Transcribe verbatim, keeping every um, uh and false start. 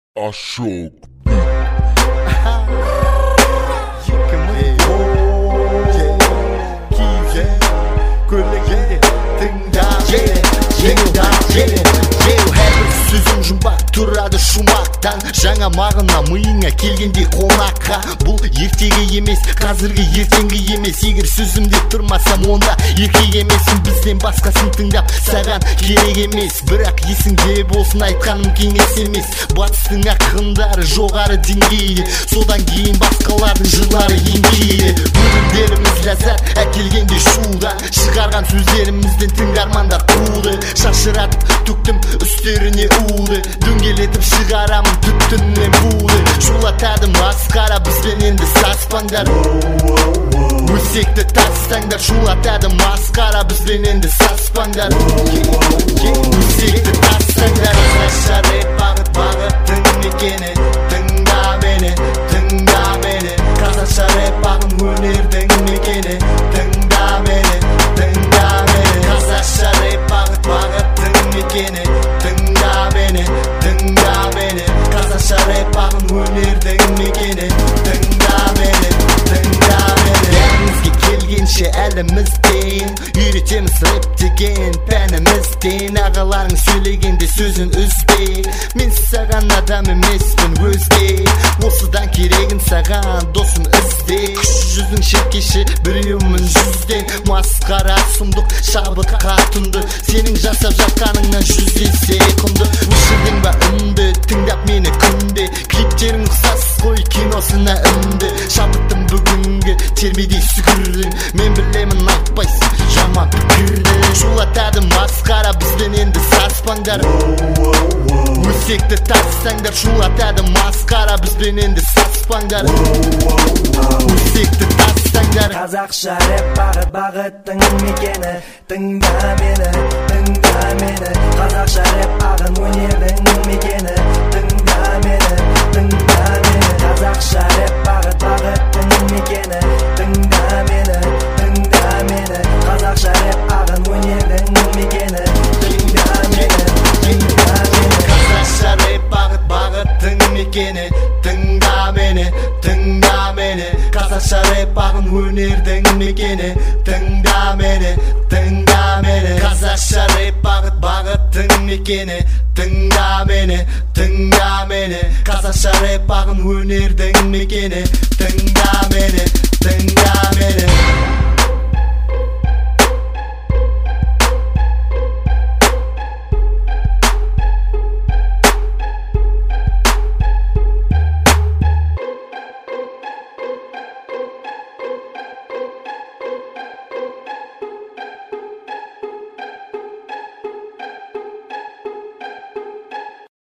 Ashok Сөзім жұмбақ тұрады шумақтан, жаңа мағына миыңа келгенде қонаққа. Бұл ертегі емес, қазіргі ертеңгі емес. Егер сөзімде тұрмасам, онда еркек емессің. Бізден басқасын тыңдап, саған керек емес. Бірақ есіңде болсын, айтқаным кеңес емес. Батыстың ақындары жоғары деңгейде, содан кейін басқалардың жырлары еңкейді. Өлімдеріміз ләззат әкелгенде шудан, шығарған сөздерімізден тыңдармандар туды. Шашыратып төктім үстеріне уды, дөңгелетіп шығарамын түптіннен буды. Шулатады масқара бізбен енді саспаңдар, өсекті тастаңдар. Шулатады масқара бізбен енді саспаңдар, өсекті тастаңдар. Қазақша рэп бағыт бағыттың мекені, тыңда мені, тыңда мені. Қазақша рэп бағын өнердің мекені, тыңда мені, тыңда мені. Қазақша рэп бағыт бағыттың мекені, тыңда мені, тыңда мені. Қазақша рэп бағын өнердің мекені, тыңда мені, тыңда мені. Бәрімізге келгенше әлімізден үйретеміз рэп деген пәнімізден. Ағаларың сөйлегенде сөзін үзбе, мен саған адам емеспін өзге. Осыдан керегін саған досын ізде. Күш жүздің шеркеші біреумін жүзден. Масқара сұмдық шабыт қатынды, сенің жасап жатқаныңнан жүз есе құнды. Өшірдің ба үнді, тыңдап мені күнде. Клиптерің ұқсас қой киносына үнді. Шабыттым бүгінгі термедей сүгірдің, мен білемін айтпайсың жаман пікірді. Шулатады масқара бізбен енді саспаңдар, өсекті тастаңдар. Шулатады масқара бізбен енді саспаңдар, өсекті тастаңдар. Қазақша рэп бағыт бағыттың мекені, тыңда мені, тыңда мені. Қазақша рэп ағын өнердің мекені, тыңда мені, тыңда мені. Қазақша рэп бағыт бағыттың мекені, тыңда мені, тыңда мені. Қазақша рэп ағын өнердің мекені, тыңда мені, тыңда мені. Қазақша рэп бағыт бағыттың мекені, тыңда мені, тыңда мені. Қазақша рэп ағын өнердің мекені, тыңда мені, тыңда мені. Қазақша рэп бағыт бағыттың мекені, тыңда мені, тыңда мені. Қазақша рэп ағын өнердің мекені, тыңда мені, тыңда мені.